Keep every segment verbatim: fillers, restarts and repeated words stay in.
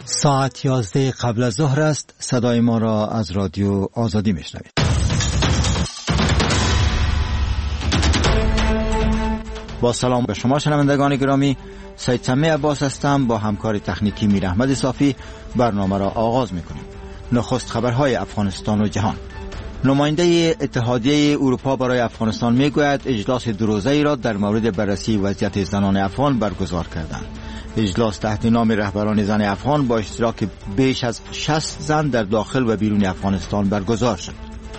ساعت یازده قبل از ظهر است. صدای ما را از رادیو آزادی میشنوید. با سلام به شما شنوندگان گرامی، سید سمی عباس هستم. با همکار تکنیکی میر احمد صافی برنامه را آغاز میکنیم. نخست خبرهای افغانستان و جهان. نماینده اتحادیه اروپا برای افغانستان میگوید اجلاس دو روزه‌ای را در مورد بررسی وضعیت زنان افغان برگزار کردند. اجلاس تحت نام رهبران زن افغان با اشتراک بیش از شصت زن در داخل و بیرون افغانستان برگزار شد.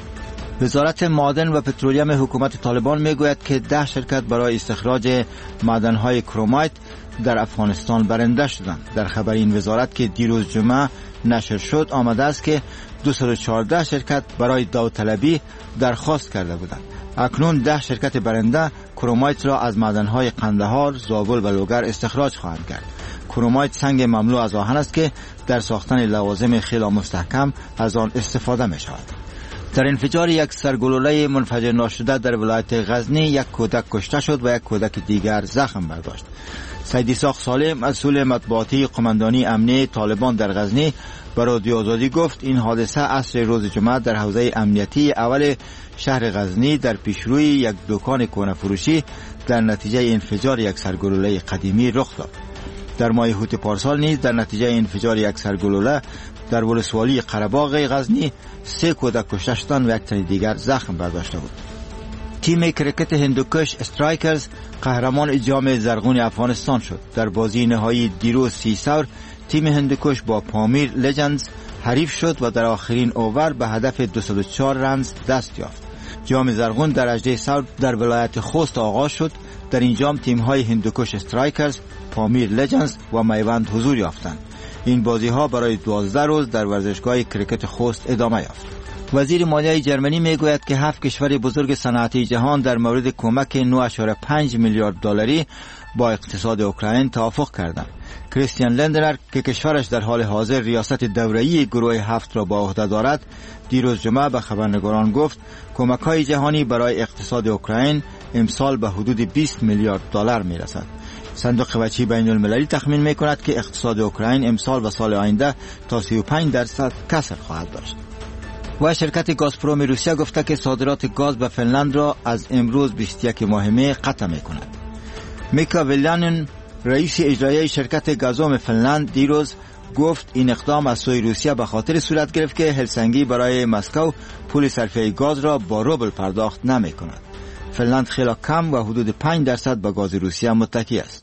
وزارت معادن و پترولیوم حکومت طالبان میگوید که ده شرکت برای استخراج معدن‌های کرومایت در افغانستان برنده شدند. در خبر این وزارت که دیروز جمعه نشر شد آمده است که دویست و چهارده شرکت برای داوطلبی درخواست کرده بودند. اکنون ده شرکت برنده کرومایت را از معدن‌های قندهار، زابل و لوگر استخراج خواهند کرد. کرومایت سنگ مملو از آهن است که در ساختن لوازم خیلی مستحکم از آن استفاده می شود. در انفجار یک سرگلوله منفجر ناشده در ولایت غزنی یک کودک کشته شد و یک کودک دیگر زخم برداشت. سید اسحاق سالم مسئول مطبوعاتی قماندانی امنیه طالبان در غزنی به رادیو آزادی گفت این حادثه عصر روز جمعه در حوزه امنیتی اول شهر غزنی در پیشروی یک دکان کهنه فروشی در نتیجه انفجار یک سرگلوله قدیمی رخ داد. در ماه هوت پارسال نیز در نتیجه انفجار یک سرگلوله در ولسوالی قره‌باغ غزنی سه کودک کشته شدند و یک تن دیگر زخم برداشته بود. تیم کرکت هندوکش استرایکرز قهرمان جام زرغون افغانستان شد. در بازی نهایی دیروز سیساور تیم هندوکش با پامیر لجندز حریف شد و در آخرین اوور به هدف دویست و چهار رنز دست یافت. جام زرغون در اژده ثور در ولایت خوست آغاز شد. در این جام تیم‌های هندوکش استرایکرز، پامیر لجندز و میوند حضور یافتند. این بازی‌ها برای دوازده روز در ورزشگاه کرکت خوست ادامه یافت. وزیر مالیه جرمنی میگوید که هفت کشور بزرگ صنعتی جهان در مورد کمک نه و پنج میلیارد دلاری با اقتصاد اوکراین توافق کردند. کریستیان لندنر که کشورش در حال حاضر ریاست دوره‌ای گروه هفت را با عهده دارد، دیروز جمعه به خبرنگاران گفت کمک‌های جهانی برای اقتصاد اوکراین امسال به حدود بیست میلیارد دلار میرسد. صندوق وجهی بین المللی تخمین میکند که اقتصاد اوکراین امسال و سال آینده تا سی و پنج درصد کسر خواهد داشت. و شرکت گازپروم روسیه گفته که صادرات گاز به فنلند را از امروز بیست و یک ماه می قطع میکند. میکا ویلانن رئیس اجرایی شرکت گازوم فنلند دیروز گفت این اقدام از سوی روسیه به خاطر صورت گرفت که هلسینکی برای مسکو پول صرفه گاز را با روبل پرداخت نمی کند. فنلند خیلی کم و حدود پنج درصد به گاز روسیه متکی است.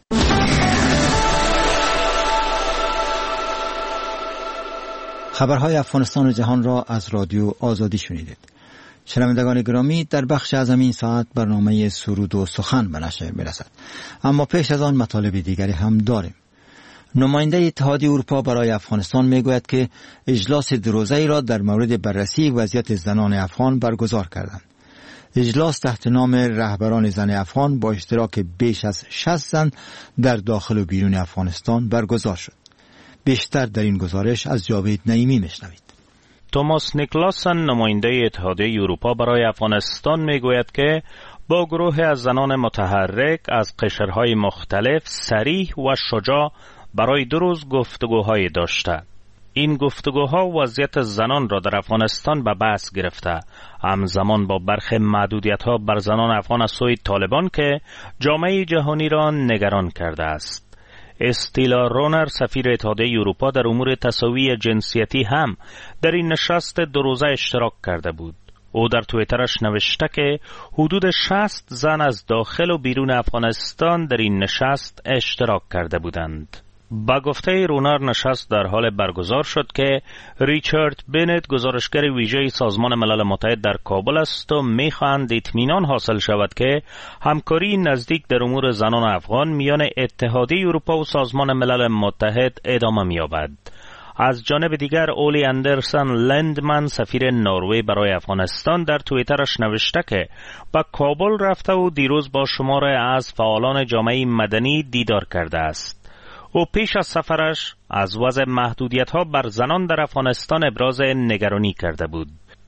خبرهای افغانستان و جهان را از رادیو آزادی شنیدید. شنوندگان گرامی، در بخش از این ساعت برنامه سرود و سخن به نشر می‌رسد. اما پیش از آن مطالب دیگری هم داریم. نماینده اتحادیه اروپا برای افغانستان میگوید که اجلاس دو روزه‌ای را در مورد بررسی وضعیت زنان افغان برگزار کردند. اجلاس تحت نام رهبران زن افغان با اشتراک بیش از شصت زن در داخل و بیرون افغانستان برگزار شد. بیشتر در این گزارش از جاوید نعیمی میشنوید. توماس نیکلاسن نماینده اتحادیه اروپا برای افغانستان میگوید که با گروه از زنان متحرک از قشرهای مختلف صریح و شجاع برای دو روز گفتگوهای داشته. این گفتگوها وضعیت زنان را در افغانستان به بحث گرفته، همزمان با برخی محدودیت‌ها بر زنان افغان از سوی طالبان که جامعه جهانی را نگران کرده است. استیلا رونر سفیر اتحادیه اروپا در امور تساوی جنسیتی هم در این نشست دو روزه اشتراک کرده بود. او در توییترش نوشته که حدود شصت زن از داخل و بیرون افغانستان در این نشست اشتراک کرده بودند. با گفته رونر نشست در حال برگزار شد که ریچارد بنت گزارشگر ویژه سازمان ملل متحد در کابل است و می‌خواهند اطمینان حاصل شود که همکاری نزدیک در امور زنان افغان میان اتحادیه اروپا و سازمان ملل متحد ادامه می‌یابد. از جانب دیگر اولی اندرسن لندمن سفیر نروژ برای افغانستان در توییترش نوشته که به کابل رفته و دیروز با شماری از فعالان جامعه مدنی دیدار کرده است. او پیش از سفرش از وضع محدودیت‌ها بر زنان در افغانستان ابراز نگرانی کرده بود.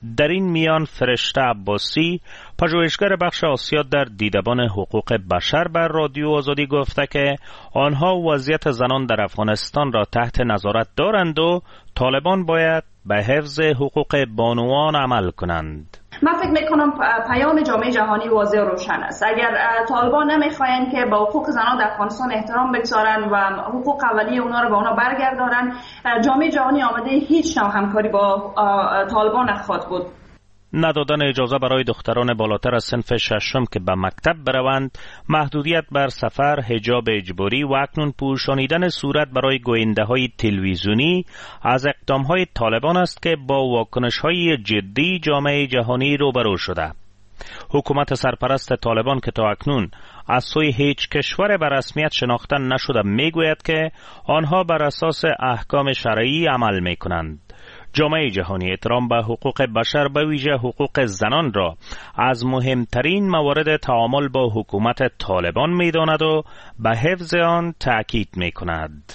در این میان فرشته عباسی، پژوهشگر بخش آسیا در دیدبان حقوق بشر بر رادیو آزادی گفته که آنها وضعیت زنان در افغانستان را تحت نظارت دارند و طالبان باید به حفظ حقوق بانوان عمل کنند. من فکر میکنم پیام جامعه جهانی واضح و روشن است. اگر طالبان نمیخواین که به حقوق زنان در افغانستان احترام بگذارن و حقوق اولیه اونا رو به اونا برگردارن، جامعه جهانی آماده هیچ نوع همکاری با طالبان نخواهد بود. ندادن اجازه برای دختران بالاتر از صنف ششم که به مکتب بروند، محدودیت بر سفر، حجاب اجباری و اکنون پوشانیدن صورت برای گوینده‌های تلویزیونی از اقدام‌های طالبان است که با واکنش‌های جدی جامعه جهانی روبرو شده. حکومت سرپرست طالبان که تا اکنون از سوی هیچ کشور به رسمیت شناخته نشده میگوید که آنها بر اساس احکام شرعی عمل می‌کنند. جامعه جهانی احترام به حقوق بشر به ویژه حقوق زنان را از مهمترین موارد تعامل با حکومت طالبان می‌داند و به حفظ آن تأکید می‌کند.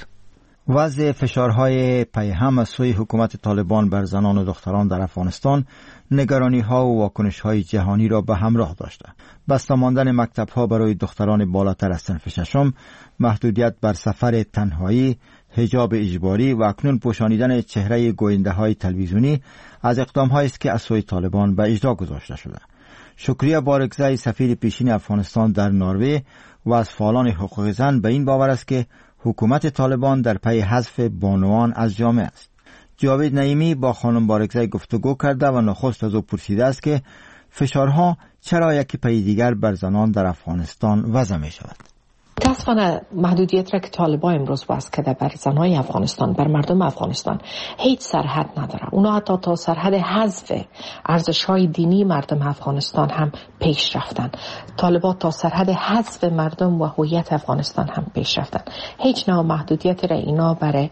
وضع فشارهای پیهم از سوی حکومت طالبان بر زنان و دختران در افغانستان نگرانی‌ها و واکنش‌های جهانی را به همراه داشته. بسته ماندن مکتب‌ها برای دختران بالاتر از صنف ششم، محدودیت بر سفر تنهایی، حجاب اجباری و اکنون پوشانیدن چهره گوینده‌های تلویزیونی از اقدام‌هایی است که از سوی طالبان به اجرا گذاشته شده. شکریه بارگزای، سفیر پیشین افغانستان در نروژ و از فعالان حقوق زن به این باور است که حکومت طالبان در پی حذف بانوان از جامعه است. جاوید نعیمی با خانم بارگزای گفتگو کرده و نخست از او پرسیده است که فشارها چرا یکی پی دیگر بر زنان در افغانستان وضع می شود. متاسفانه محدودیت را که طالبان امروز وضع کرده بر زنای افغانستان، بر مردم افغانستان هیچ سرحد نداره. اونا حتی تا سرحد حذف ارزش‌های دینی مردم افغانستان هم پیش رفتن. طالبان تا سرحد حذف مردم و هویت افغانستان هم پیش رفتن. هیچ نوع محدودیتی را اینا برای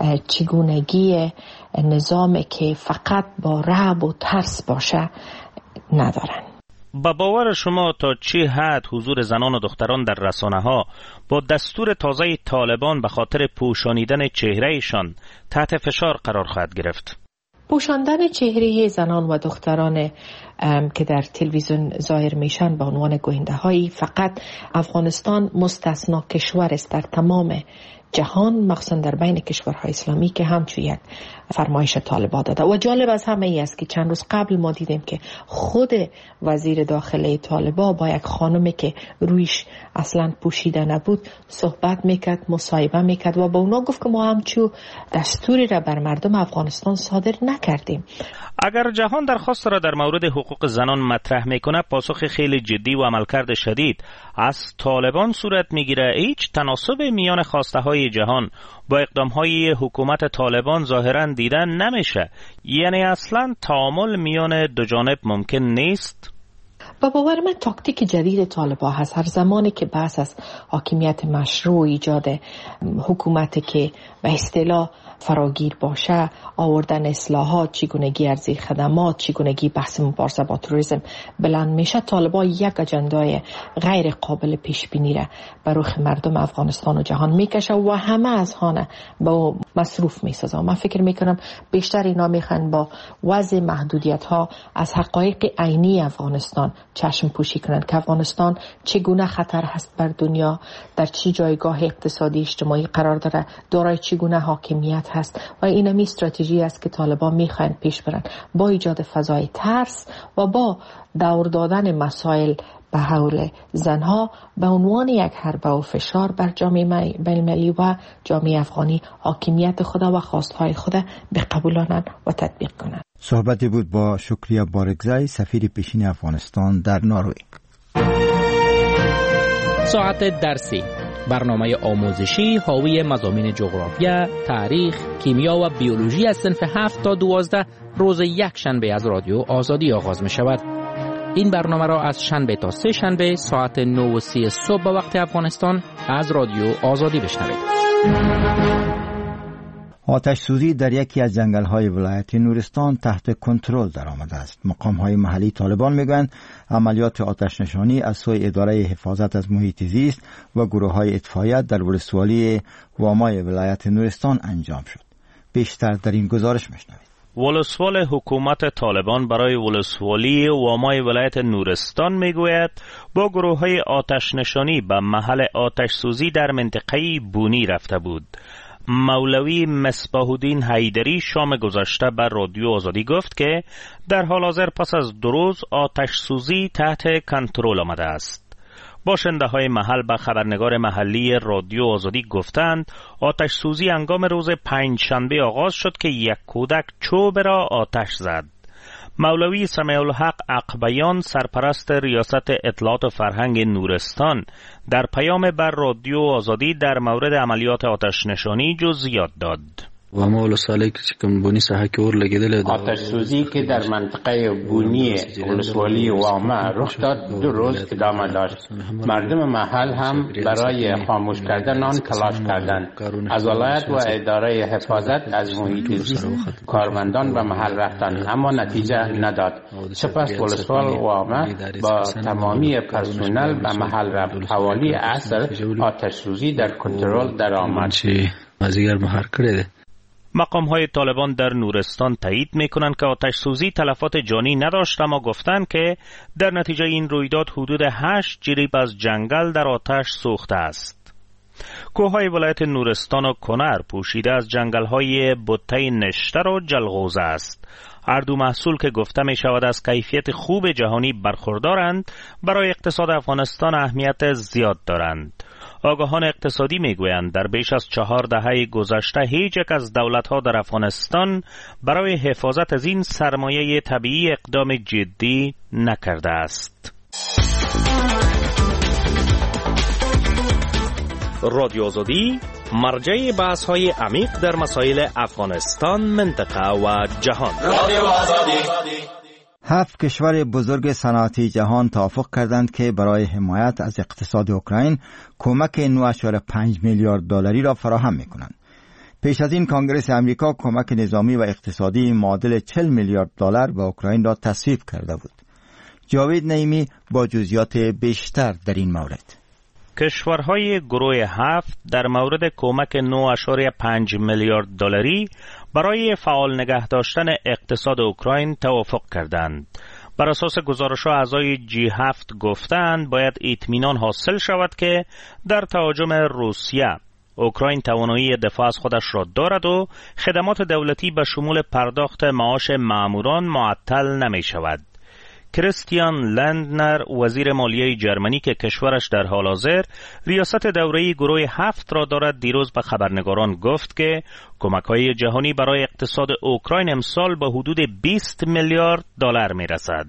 چگونگی نظامی که فقط با رعب و ترس باشه ندارن. با باور شما تا چه حد حضور زنان و دختران در رسانه‌ها با دستور تازه طالبان به خاطر پوشانیدن چهرهشان تحت فشار قرار خواهد گرفت؟ پوشاندن چهره زنان و دختران که در تلویزیون ظاهر میشن به عنوان گوینده‌هایی فقط افغانستان مستثنا کشور است در تمام جهان، مخصوصا در بین کشورهای اسلامی که همچون یک فرمایش طالبان داده. و جالب از همه ای است که چند روز قبل ما دیدیم که خود وزیر داخله طالبان با یک خانمی که رویش اصلا پوشیده نبود صحبت میکرد، مصاحبه میکرد و با اونا گفت که ما همچون دستوری را بر مردم افغانستان صادر نکردیم. اگر جهان درخواست را در مورد حقوق زنان مطرح میکنه، پاسخ خیلی جدی و عملکرد شدید از طالبان صورت میگیره. هیچ تناسب میان خواسته های جهان با اقدام های حکومت طالبان ظاهرا دیدن نمیشه. یعنی اصلا تعامل میان دو جانب ممکن نیست. با باور من تاکتیک جدید طالبان هست. هر زمانی که بحث از حاکمیت مشروع، ایجاد حکومت که به اصطلاح فراگیر باشه، آوردن اصلاحات، چگونگی ارزی خدمات، چگونگی بحث مبارزه با تروریسم بلند میشه، طالبان یک اجندای غیر قابل پیش بینی را بر رخ مردم افغانستان و جهان میکشه و همه از هانه با مصروف میسازه. من فکر میکنم بیشتر اینا میخوان با وضع محدودیت ها از حقایق عینی افغانستان چشم پوشی کنند که افغانستان چگونه خطر هست بر دنیا، در چه جایگاه اقتصادی اجتماعی قرار داره، دارای چگونه حاکمیت هست و این همی استراتژی است که طالبان میخوان پیش برن با ایجاد فضای ترس و با دور دادن مسائل به حول زنها به عنوان یک حربه و فشار بر جامعه بین‌المللی و جامعه افغانی حاکمیت خود و خواستهای خود بقبولانند و تطبیق کنند. صحبتی بود با شکریه بارگزای، سفیر پیشین افغانستان در نروژ. ساعت درسی، برنامه آموزشی حاوی مضامین جغرافیا، تاریخ، کیمیا و بیولوژی از صنف هفت تا دوازده روز یک شنبه از رادیو آزادی آغاز می شود. این برنامه را از شنبه تا سه شنبه ساعت نه و سی صبح به وقت افغانستان از رادیو آزادی بشنوید. آتش سوزی در یکی از جنگل‌های ولایت نورستان تحت کنترل درآمده است. مقام‌های محلی طالبان میگویند عملیات آتش نشانی از سوی اداره حفاظت از محیط زیست و گروه‌های اطفائیه در ولسوالی وامای ولایت نورستان انجام شد. بیشتر در این گزارش میشنوید. ولسوال حکومت طالبان برای ولسوالی وامای ولایت نورستان میگوید با گروه های آتش نشانی به محل آتش سوزی در منطقه بونی رفته بود. مولوی مصباح الدین حیدری شام گذشته بر رادیو آزادی گفت که در حال حاضر پس از دو روز آتش سوزی تحت کنترل آمده است. باشنده های محل به خبرنگار محلی رادیو آزادی گفتند آتش سوزی هنگام روز پنجشنبه آغاز شد که یک کودک چوب را آتش زد. مولوی سمیع الحق عقبیان سرپرست ریاست اطلاعات و فرهنگ نورستان در پیام بر رادیو آزادی در مورد عملیات آتش نشانی جزئیات داد. و ما ولسوالی که کوم بونی ساحه کې اور لګیدل آتش سوزی که در منطقه بونی ولسوالی وامه رخ داد دو روز ادامه داشت. مردم محل هم برای خاموش کردن آن تلاش کردند. از ولایت و اداره حفاظت از محیط زیست کارمندان به محل رفتند اما نتیجه نداد. سپس ولسوال وامه با تمامی پرسنل به محل رفت. حوالی عصر آتش سوزی در کنترل درآمد. مازیګر مهار کړی دی. مقام های طالبان در نورستان تایید می کنند که آتش سوزی تلفات جانی نداشت، اما گفتند که در نتیجه این رویداد حدود هشت جریب از جنگل در آتش سوخته است. کوههای ولایت نورستان و کنر پوشیده از جنگل های بطه نشتر و جلغوزه است. هر دو محصول که گفته می شود از کیفیت خوب جهانی برخوردارند، برای اقتصاد افغانستان اهمیت زیاد دارند. آگاهان اقتصادی میگویند در بیش از چهار دهه گذشته هیچ یک از دولت‌ها در افغانستان برای حفاظت از این سرمایه طبیعی اقدام جدی نکرده است. رادیو آزادی مرجع بحث‌های عمیق در مسائل افغانستان، منطقه و جهان. رادیو آزادی. هفت کشور بزرگ صنعتی جهان توافق کردند که برای حمایت از اقتصاد اوکراین کمک نه ممیز پنج میلیارد دلاری را فراهم می‌کنند. پیش از این کنگره امریکا کمک نظامی و اقتصادی معادل چهل میلیارد دلار به اوکراین را تصویب کرده بود. جاوید نعیمی با جزئیات بیشتر در این مورد. کشورهای گروه هفت در مورد کمک نه ممیز پنج میلیارد دلاری برای فعال نگه داشتن اقتصاد اوکراین توافق کردند. بر اساس گزارش‌ها اعضای جی هفت گفتند باید اطمینان حاصل شود که در تهاجم روسیه اوکراین توانایی دفاع از خودش را دارد و خدمات دولتی به شمول پرداخت معاش ماموران معطل نمی شود. کریستیان لندنر وزیر مالیه جرمنی که کشورش در حال حاضر ریاست دوره‌ای گروه هفت را دارد دیروز به خبرنگاران گفت که کمک‌های جهانی برای اقتصاد اوکراین امسال به حدود بیست میلیارد دلار می‌رسد.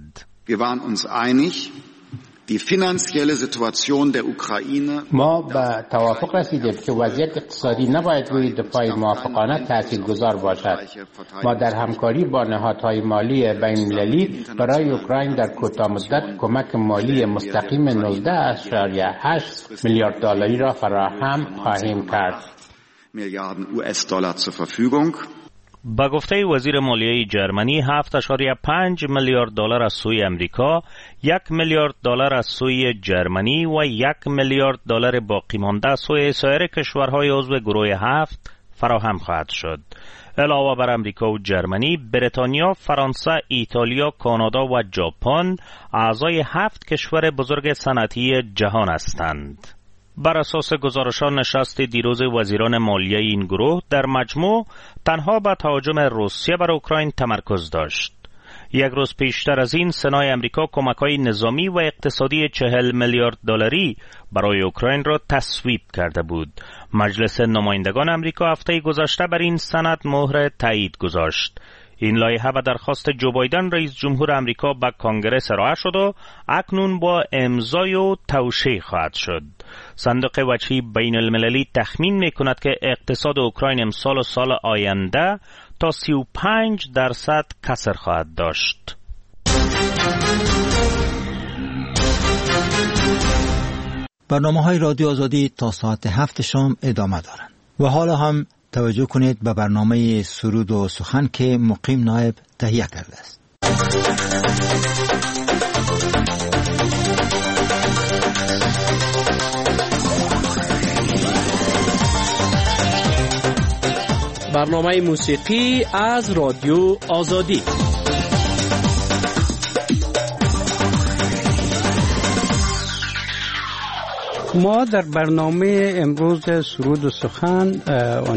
ما به توافق رسیدیم که وضعیت اقتصادی نباید روی دفاع موافقانه تاثیرگذار باشد. ما در همکاری با نهادهای مالی بین‌المللی برای اوکراین در کوتاه مدت کمک مالی مستقیم نوزده اشاریه هشت میلیارد دلاری را فراهم خواهیم کرد. میلیاردن یو اس دلار zur Verfügung. با گفته وزیر مالیه جرمنی هفت اشاریه پنج میلیارد دلار از سوی امریکا، یک میلیارد دلار از سوی جرمنی و یک میلیارد دلار باقی مانده از سوی سایر کشورهای عضو گروه هفت فراهم خواهد شد. علاوه بر امریکا و جرمنی، بریتانیا، فرانسه، ایتالیا، کانادا و ژاپن اعضای هفت کشور بزرگ صنعتی جهان هستند. بر اساس گزارشان نشست دیروز وزیران مالیه این گروه در مجموع تنها به تهاجم روسیه بر اوکراین تمرکز داشت. یک روز پیشتر از این سنای امریکا کمک‌های نظامی و اقتصادی چهل میلیارد دلاری برای اوکراین را تصویب کرده بود. مجلس نمایندگان امریکا هفته گذشته بر این سند مهر تایید گذاشت. این لایحه به درخواست جو بایدن رئیس جمهور امریکا به کنگره ارائه شد و اکنون با امضای و توشیح خواهد شد. صندوق وجهی بین المللی تخمین می کند که اقتصاد اوکراین امسال و سال آینده تا سی و پنج درصد کسر خواهد داشت. برنامه های رادیو آزادی تا ساعت هفت شام ادامه دارند. و حالا هم توجه کنید به برنامه سرود و سخن که مقیم نایب تهیه کرده است. برنامه موسیقی از رادیو آزادی. ما در برنامه امروز سرود و سخن